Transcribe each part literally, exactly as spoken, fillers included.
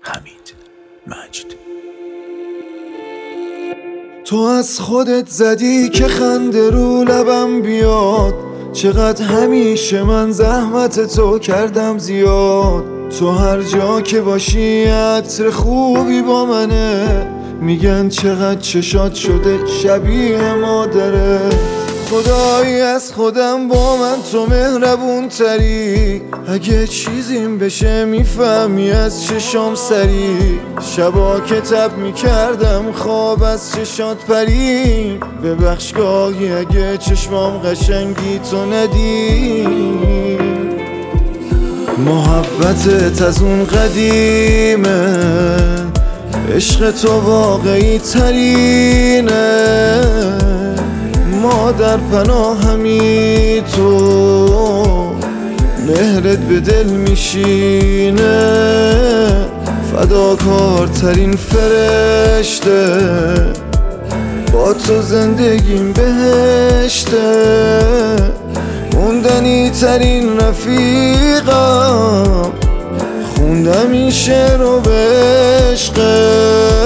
حمید مجد. تو از خودت زدی که خنده رو لبم بیاد، چقدر همیشه من زحمت تو کردم زیاد. تو هر جا که باشی عطر خوبی با منه، میگن چقدر چشات شده شبیه مادره. خدایی از خودم با من تو مهربون تری، اگه چیزیم بشه میفهمی از چشام سری. شبا که تب میکردم خواب از چشات پری، ببخش گاهی اگه چشمام قشنگی تو ندی. محبتت از اون قدیمه، عشق تو واقعی ترینه. ما در پناهمی تو، مهرت به دل میشینه. فداکارترین فرشته، با تو زندگیم بهشته. موندنی ترین رفیقم، خوندم این شعر رو به عشقه.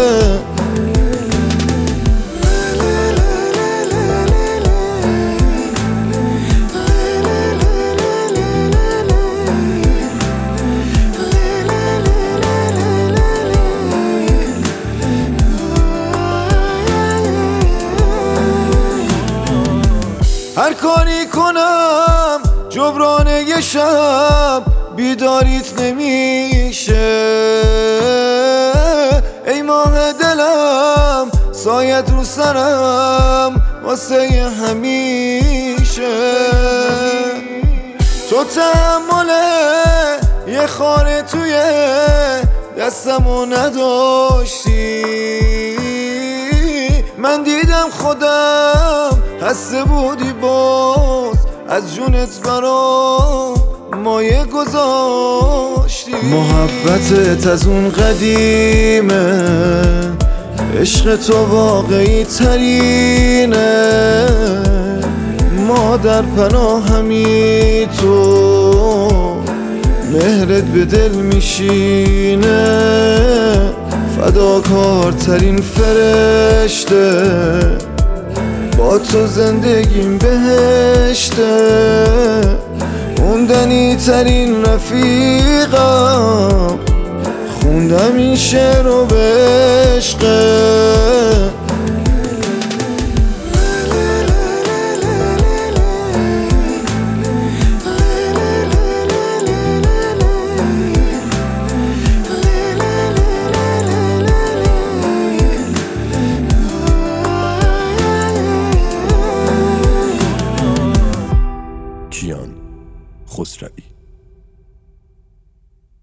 هر کاری کنم جبران یه شب بیداریت نمیشه. ای ماه دلم سایت رو سرم واسه همیشه. تو تحمل یه خاره توی دستمو نداشتی، من دیدم خودم هسته بودی باز از جونت برام مایه گذاشتی. محبتت از اون قدیمه، عشق تو واقعی ترینه. ما در پناهمی تو، مهرت به دل میشینه. فداکارترین فرشته، با تو زندگیم بهشته. موندنی ترین رفیقم، خوندم این شعر رو به عشقه. کیان خسروی.